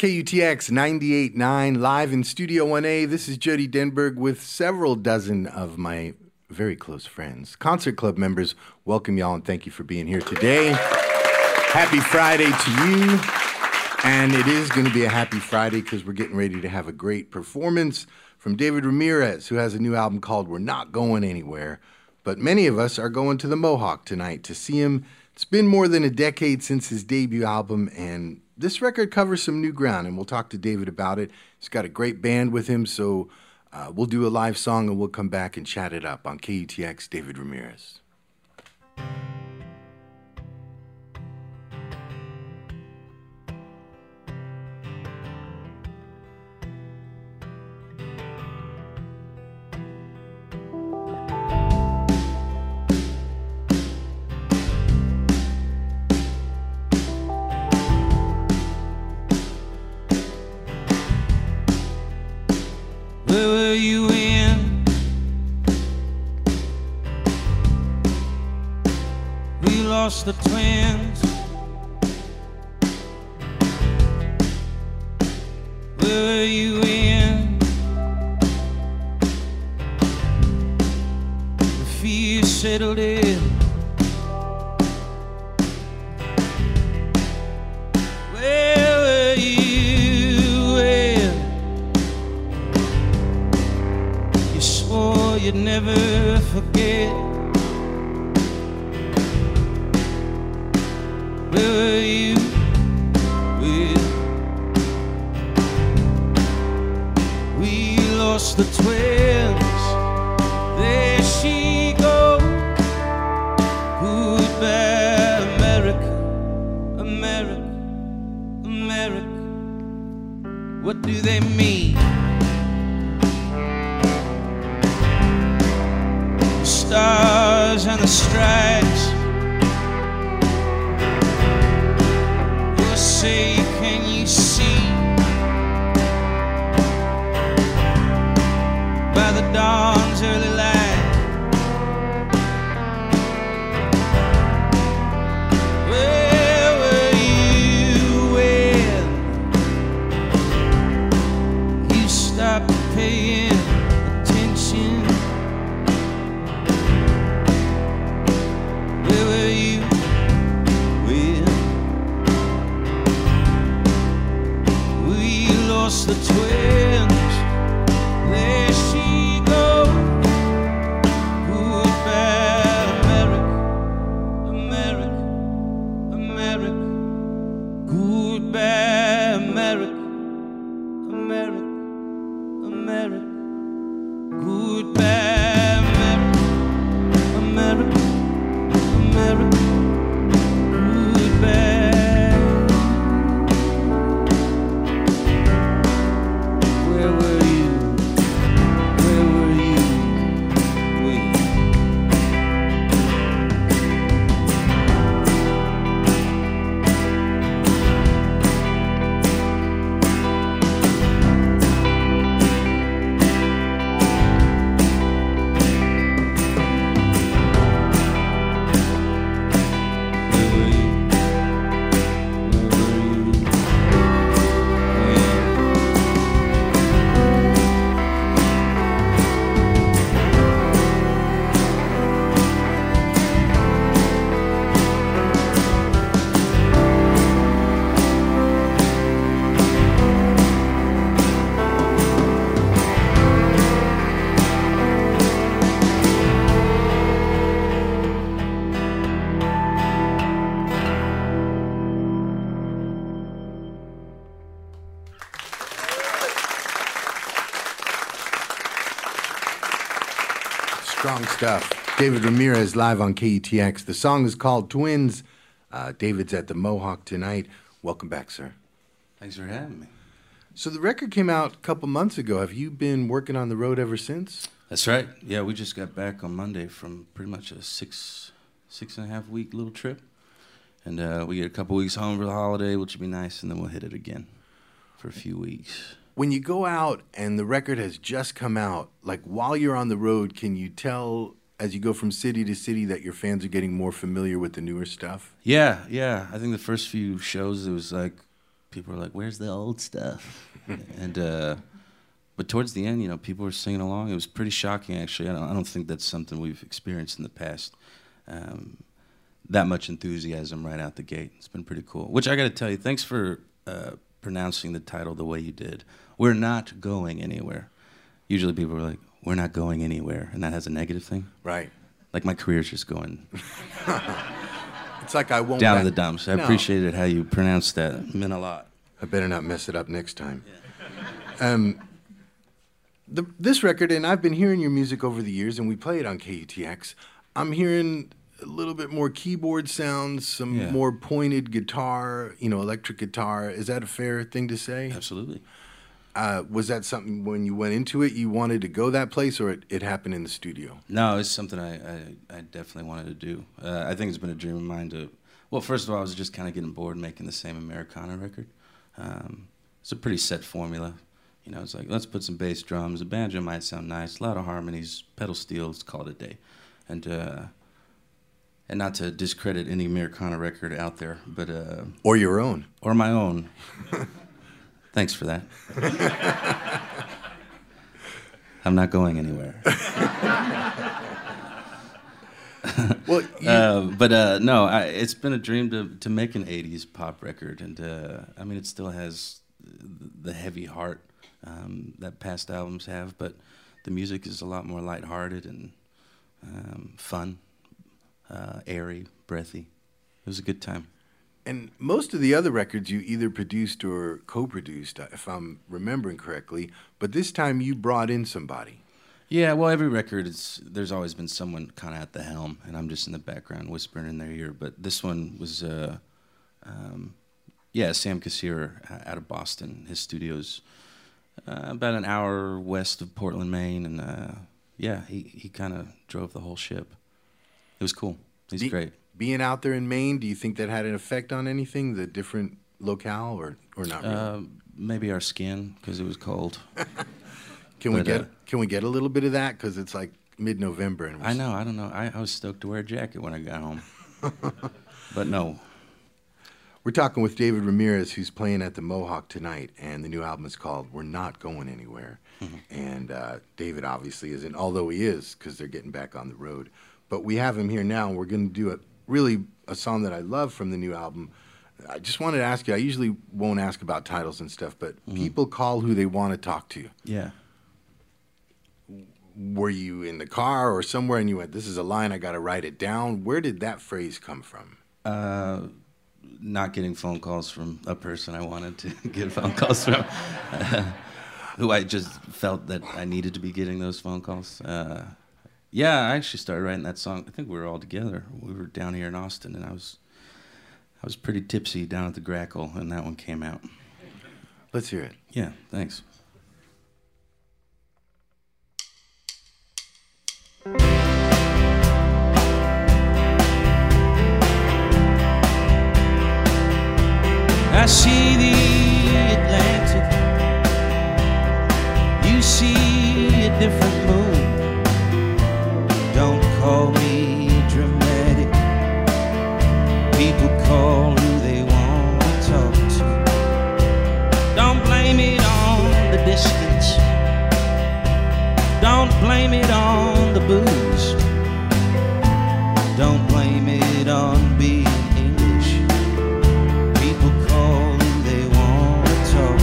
KUTX 98.9 live in Studio 1A. This is Jody Denberg with several dozen of my very close friends. Concert Club members, welcome y'all and thank you for being here today. Happy Friday to you. And it is going to be a happy Friday because we're getting ready to have a great performance from David Ramirez, who has a new album called We're Not Going Anywhere. But many of us are going to the Mohawk tonight to see him. It's been more than a decade since his debut album, and this record covers some new ground, and we'll talk to David about it. He's got a great band with him, so we'll do a live song, and we'll come back and chat it up on KUTX, David Ramirez. Where were you in? We lost the twins. Where were you in? The fear settled in. Where were you when you swore you'd never forget? Where were you when we lost the twins? There she goes. Goodbye, America, America, America. What do they mean? The stars and the stripes. You'll say, can you see? By the dawn's early light. Where were you when you stopped paying attention? Where were you when we lost the twins? There she goes. Goodbye, America, America, America. Goodbye, America, America, America. Goodbye, America, America, America. Goodbye. Where were you? Where were you? Strong stuff. David Ramirez live on KUTX. The song is called Twins. David's at the Mohawk tonight. Welcome back, sir. Thanks for having me. So the record came out a couple months ago. Have you been working on the road ever since? That's right. Yeah, we just got back on Monday from pretty much a six and a half week little trip. And we get a couple weeks home for the holiday, which would be nice, and then we'll hit it again for a few weeks. When you go out and the record has just come out, like while you're on the road, can you tell as you go from city to city that your fans are getting more familiar with the newer stuff? Yeah. I think the first few shows, it was like people were like, "Where's the old stuff?" And but towards the end, you know, people were singing along. It was pretty shocking, actually. I don't think that's something we've experienced in the past. That much enthusiasm right out the gate. It's been pretty cool. Which I got to tell you, thanks for pronouncing the title the way you did. We're not going anywhere. Usually people are like, "We're not going anywhere," and that has a negative thing. Right. Like my career's just going It's like I won't down back- to the dumps. I No. appreciated how you pronounced that. It meant a lot. I better not mess it up next time. This record, and I've been hearing your music over the years, and we play it on KUTX. I'm hearing a little bit more keyboard sounds, some Yeah. more pointed guitar, electric guitar. Is that a fair thing to say? Absolutely. Was that something when you went into it, you wanted to go that place, or it happened in the studio? No, it's something I definitely wanted to do. I think it's been a dream of mine to. Well, first of all, I was just kind of getting bored making the same Americana record. It's a pretty set formula. You know, it's like, let's put some bass drums, a banjo might sound nice, a lot of harmonies, pedal steel, let's call it a day. And not to discredit any Americana record out there, but Or your own? or my own. Thanks for that. I'm not going anywhere. Well, No, it's been a dream to make an 80s pop record, and I mean, it still has the heavy heart that past albums have, but the music is a lot more lighthearted and fun, airy, breathy. It was a good time. and most of the other records you either produced or co-produced, if I'm remembering correctly, but this time you brought in somebody. Yeah, well, every record, there's always been someone kind of at the helm, and I'm just in the background whispering in their ear. But this one was, Sam Kassir out of Boston. His studio's about an hour west of Portland, Maine, and he kind of drove the whole ship. It was cool. He's great. Being out there in Maine, do you think that had an effect on anything, the different locale, or not really? Maybe our skin, because it was cold. Can we get a little bit of that? Because it's like mid-November. And I know. I don't know. I was stoked to wear a jacket when I got home. But no. We're talking with David Ramirez, who's playing at the Mohawk tonight, and the new album is called We're Not Going Anywhere. Mm-hmm. And David obviously isn't, although he is, because they're getting back on the road. But we have him here now, and we're going to do a song that I love from the new album. I just wanted to ask you, I usually won't ask about titles and stuff, but people call who they want to talk to. Yeah. Were you in the car or somewhere and you went, this is a line, I got to write it down? Where did that phrase come from? Not getting phone calls from a person I wanted to get phone calls from, who I just felt that I needed to be getting those phone calls. I actually started writing that song. I think we were all together. We were down here in Austin, and I was pretty tipsy down at the Grackle, and that one came out. Let's hear it. Yeah, thanks. I see the Atlantic. You see a different moon. Don't call me dramatic. People call who they want to talk to. Don't blame it on the distance. Don't blame it on the booze. Don't blame it on being English. People call who they want to talk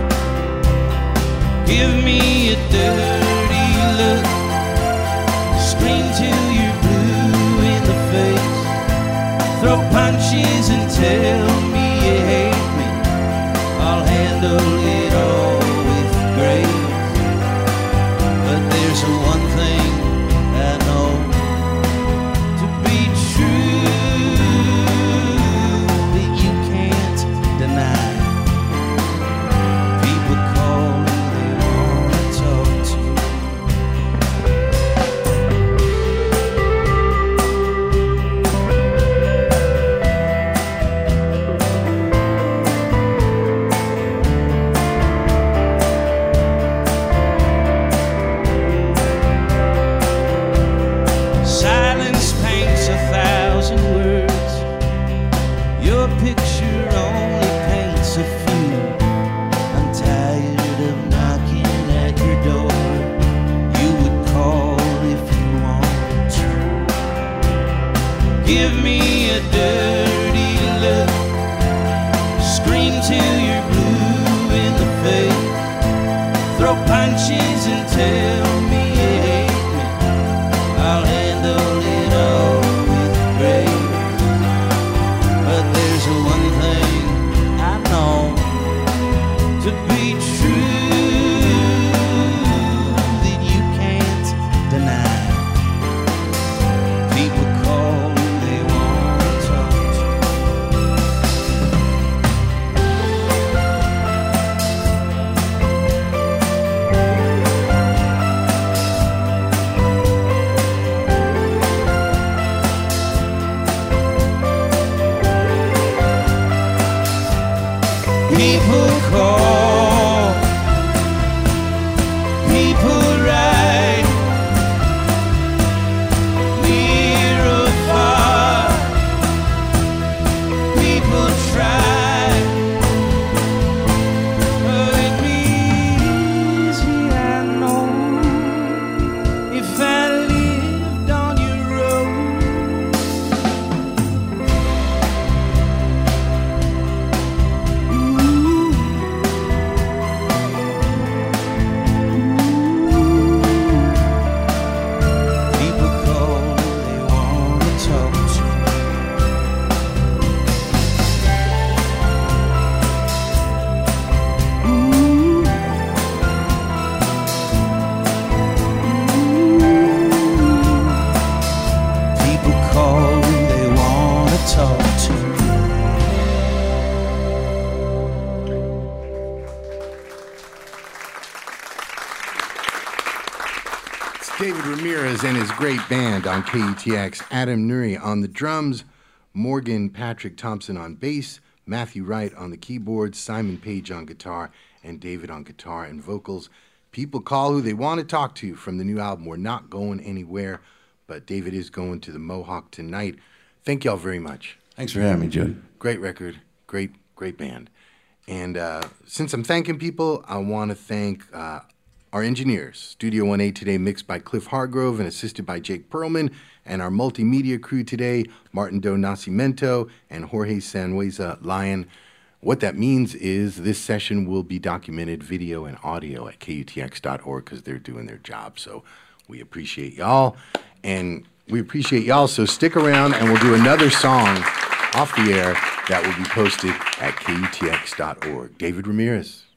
to. Give me a dirty look. Scream till you're blue in the face. Throw punches and tell me you hate me. I'll handle it all with grace. But there's one thing I know to be true that you can't deny. People call who they want to talk to. punches and tell me you hate me. I'll handle it all with grace. But there's one thing I know to be true that you can't deny. People call when they want to talk to you. People call, people write, near or far, people try. It means I know if I lived on your road. People call, they wanna talk to you. People call, they wanna talk to you. It's David Ramirez and his great band on KUTX. Adam Nuri on the drums, Morgan Patrick Thompson on bass, Matthew Wright on the keyboards, Simon Page on guitar, and David on guitar and vocals. People call who they want to talk to from the new album. We're not going anywhere, but David is going to the Mohawk tonight. Thank y'all very much. Thanks for having me, Jody. Great record, great band. And since I'm thanking people, I want to thank our engineers. Studio 1A today mixed by Cliff Hargrove and assisted by Jake Perlman. And our multimedia crew today, Martin Do Nascimento and Jorge Sanueza Lyon. What that means is this session will be documented video and audio at KUTX.org because they're doing their job. So we appreciate y'all. And we appreciate y'all. So stick around and we'll do another song off the air that will be posted at KUTX.org. David Ramirez.